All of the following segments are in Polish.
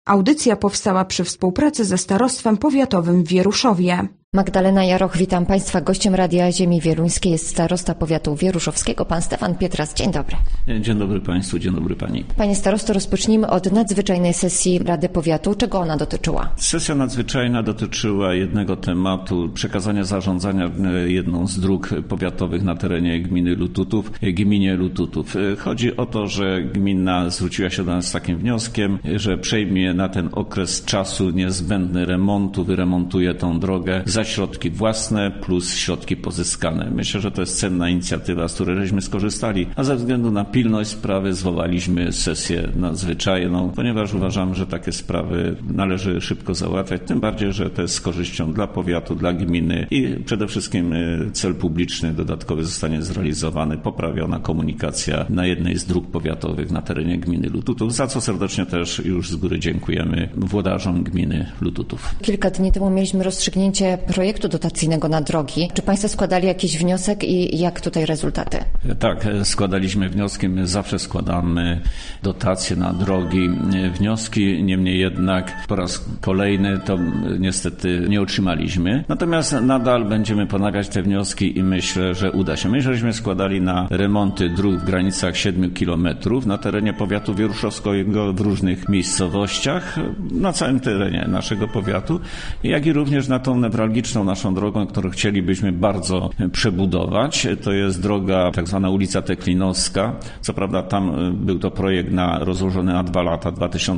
Audycja powstała przy współpracy ze Starostwem Powiatowym w Wieruszowie. Magdalena Jaroch, witam Państwa. Gościem Radia Ziemi Wieluńskiej jest starosta powiatu wieruszowskiego, pan Stefan Pietras. Dzień dobry. Dzień dobry Państwu, dzień dobry Pani. Panie starosto, rozpocznijmy od nadzwyczajnej sesji Rady Powiatu. Czego ona dotyczyła? Sesja nadzwyczajna dotyczyła jednego tematu, przekazania zarządzania jedną z dróg powiatowych na terenie gminy Lututów, gminie Lututów. Chodzi o to, że gmina zwróciła się do nas z takim wnioskiem, że przejmie na ten okres czasu niezbędny remontu, wyremontuje tą drogę za środki własne plus środki pozyskane. Myślę, że to jest cenna inicjatywa, z której żeśmy skorzystali, a ze względu na pilność sprawy zwołaliśmy sesję nadzwyczajną, ponieważ uważam, że takie sprawy należy szybko załatwiać, tym bardziej, że to jest z korzyścią dla powiatu, dla gminy i przede wszystkim cel publiczny dodatkowy zostanie zrealizowany, poprawiona komunikacja na jednej z dróg powiatowych na terenie gminy Lututów, za co serdecznie też już z góry dziękujemy włodarzom gminy Lututów. Kilka dni temu mieliśmy rozstrzygnięcie projektu dotacyjnego na drogi. Czy Państwo składali jakiś wniosek i jak tutaj rezultaty? Tak, składaliśmy wnioski. My zawsze składamy dotacje na drogi, wnioski. Niemniej jednak po raz kolejny to niestety nie otrzymaliśmy. Natomiast nadal będziemy ponawiać te wnioski i myślę, że uda się. My żeśmy składali na remonty dróg w granicach 7 kilometrów na terenie powiatu wieruszowskiego w różnych miejscowościach, na całym terenie naszego powiatu, jak i również na tą newralgiczną naszą drogą, którą chcielibyśmy bardzo przebudować. To jest droga tak zwana ulica Teklinowska. Co prawda tam był to projekt rozłożony na 2 lata,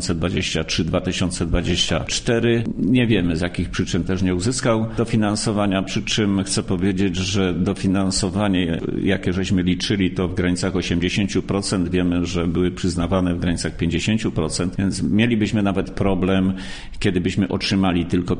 2023-2024. Nie wiemy, z jakich przyczyn też nie uzyskał dofinansowania, przy czym chcę powiedzieć, że dofinansowanie, jakie żeśmy liczyli, to w granicach 80%. Wiemy, że były przyznawane w granicach 50%, więc mielibyśmy nawet problem, kiedy byśmy otrzymali tylko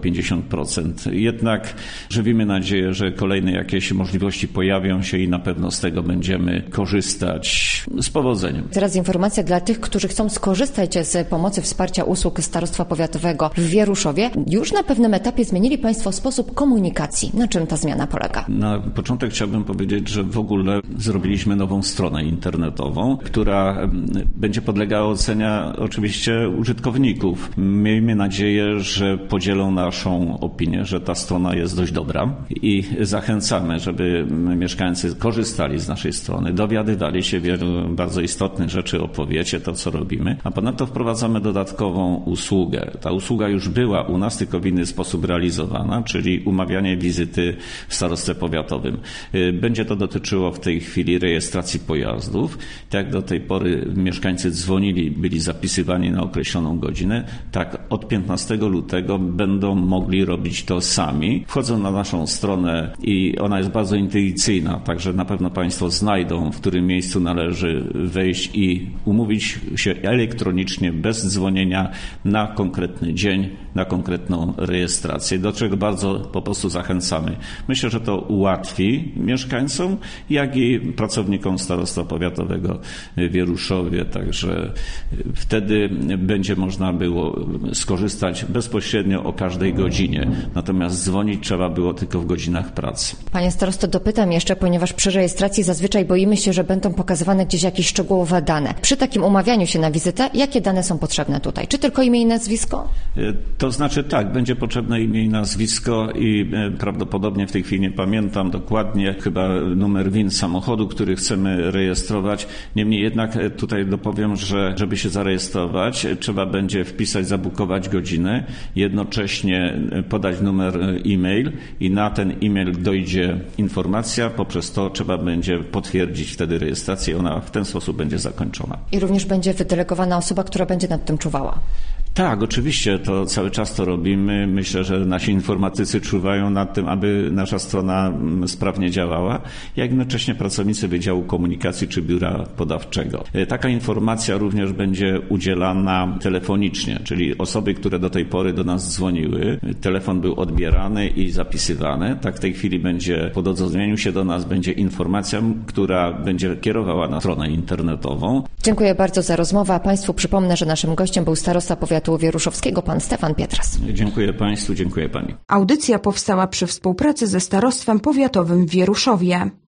50%. Jednak żywimy nadzieję, że kolejne jakieś możliwości pojawią się i na pewno z tego będziemy korzystać z powodzeniem. Teraz informacja dla tych, którzy chcą skorzystać z pomocy wsparcia usług Starostwa Powiatowego w Wieruszowie. Już na pewnym etapie zmienili Państwo sposób komunikacji. Na czym ta zmiana polega? Na początek chciałbym powiedzieć, że w ogóle zrobiliśmy nową stronę internetową, która będzie podlegała ocenie oczywiście użytkowników. Miejmy nadzieję, że podzielą naszą opinię, że ta strona jest dość dobra i zachęcamy, żeby mieszkańcy korzystali z naszej strony, dowiadywali się wielu bardzo istotnych rzeczy o powiecie, to co robimy, a ponadto wprowadzamy dodatkową usługę. Ta usługa już była u nas, tylko w inny sposób realizowana, czyli umawianie wizyty w starostwie powiatowym. Będzie to dotyczyło w tej chwili rejestracji pojazdów. Tak jak do tej pory mieszkańcy dzwonili, byli zapisywani na określoną godzinę, tak od 15 lutego będą mogli robić to sami. Wchodzą na naszą stronę i ona jest bardzo intuicyjna, także na pewno Państwo znajdą, w którym miejscu należy wejść i umówić się elektronicznie, bez dzwonienia na konkretny dzień, na konkretną rejestrację, do czego bardzo po prostu zachęcamy. Myślę, że to ułatwi mieszkańcom, jak i pracownikom Starostwa Powiatowego w Wieruszowie, także wtedy będzie można było skorzystać bezpośrednio o każdej godzinie. Natomiast dzwonić trzeba było tylko w godzinach pracy. Panie starosto, dopytam jeszcze, ponieważ przy rejestracji zazwyczaj boimy się, że będą pokazywane gdzieś jakieś szczegółowe dane. Przy takim umawianiu się na wizytę, jakie dane są potrzebne tutaj? Czy tylko imię i nazwisko? To znaczy tak, będzie potrzebne imię i nazwisko i prawdopodobnie w tej chwili nie pamiętam dokładnie, chyba numer VIN samochodu, który chcemy rejestrować. Niemniej jednak tutaj dopowiem, że żeby się zarejestrować, trzeba będzie wpisać, zabukować godzinę, jednocześnie podać numer e-mail i na ten e-mail dojdzie informacja, poprzez to trzeba będzie potwierdzić wtedy rejestrację, ona w ten sposób będzie zakończona. I również będzie wydelegowana osoba, która będzie nad tym czuwała. Tak, oczywiście, to cały czas to robimy. Myślę, że nasi informatycy czuwają nad tym, aby nasza strona sprawnie działała, jak jednocześnie pracownicy Wydziału Komunikacji czy Biura Podawczego. Taka informacja również będzie udzielana telefonicznie, czyli osoby, które do tej pory do nas dzwoniły, telefon był odbierany i zapisywany. Tak w tej chwili będzie, po dodzwonieniu się do nas, będzie informacja, która będzie kierowała na stronę internetową. Dziękuję bardzo za rozmowę, a Państwu przypomnę, że naszym gościem był starosta powiatu wieruszowskiego, pan Stefan Pietras. Dziękuję Państwu, dziękuję Pani. Audycja powstała przy współpracy ze Starostwem Powiatowym w Wieruszowie.